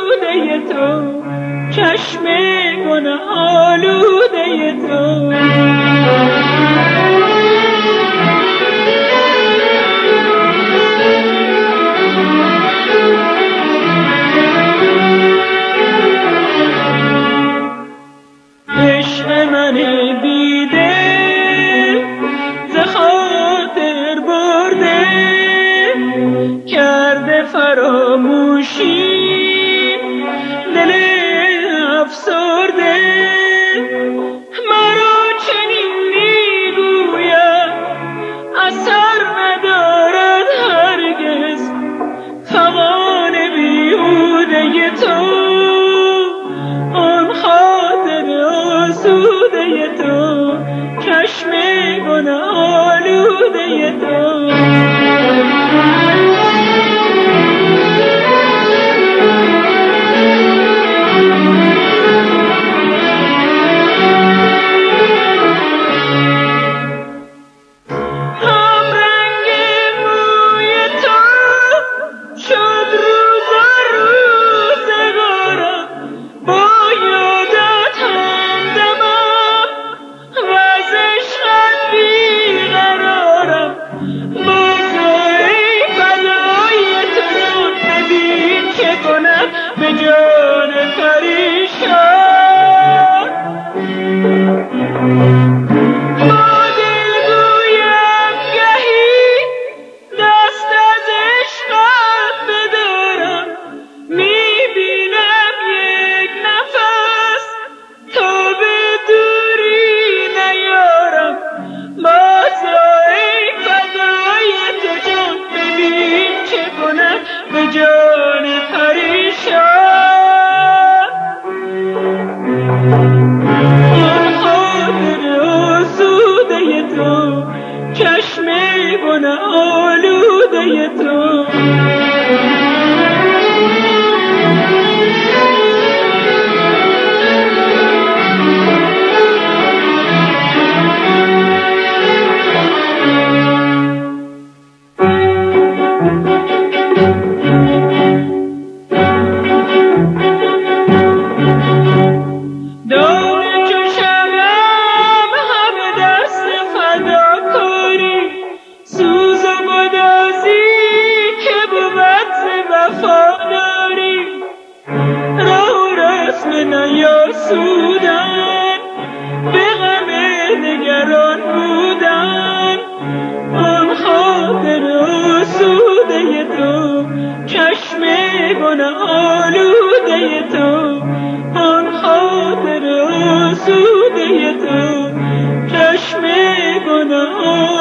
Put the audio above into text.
آلوده تو، چشم گناه آلوده تو. عشق من بیده ز خاطر برده، کرده فراموشی دل افسرده. مرا چنین میگوید اثر ندارد هرگز فغان بیهوده تو، آن خاطر آسوده تو، چشم گناه آلوده تو. به جان پریشان با دل گویم گهی دست از عشقت بدارم، میبینم یک نفس تا به دوری نیارم. بازا ای فدای تو جان، ببین چه کنم به جان پریشان. چشم گناه آلوده تو. نیاسودن به غم نگران بودن، آن خاطر آسوده تو، چشم گناه آلوده تو، آن خاطر آسوده تو، چشم گناه